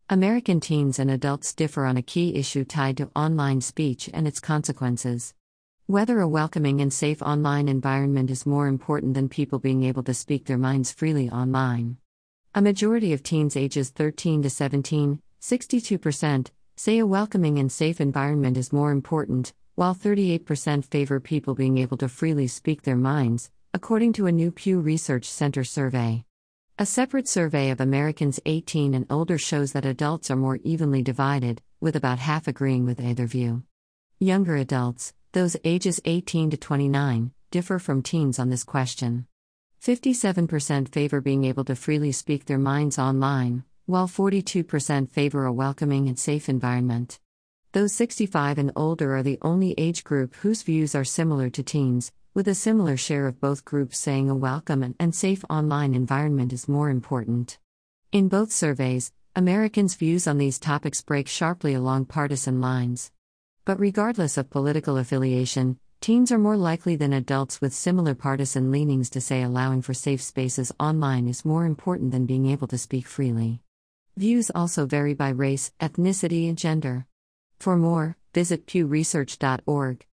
American teens and adults differ on a key issue tied to online speech and its consequences. Whether a welcoming and safe online environment is more important than people being able to speak their minds freely online. A majority of teens ages 13 to 17, 62%, say a welcoming and safe environment is more important, while 38% favor people being able to freely speak their minds, according to a new Pew Research Center survey. A separate survey of Americans 18 and older shows that adults are more evenly divided, with about half agreeing with either view. Younger adults, those ages 18 to 29, differ from teens on this question. 57% favor being able to freely speak their minds online, while 42% favor a welcoming and safe environment. Those 65 and older are the only age group whose views are similar to teens, with a similar share of both groups saying a welcome and safe online environment is more important. In both surveys, Americans' views on these topics break sharply along partisan lines. But regardless of political affiliation, teens are more likely than adults with similar partisan leanings to say allowing for safe spaces online is more important than being able to speak freely. Views also vary by race, ethnicity, and gender. For more, visit pewresearch.org.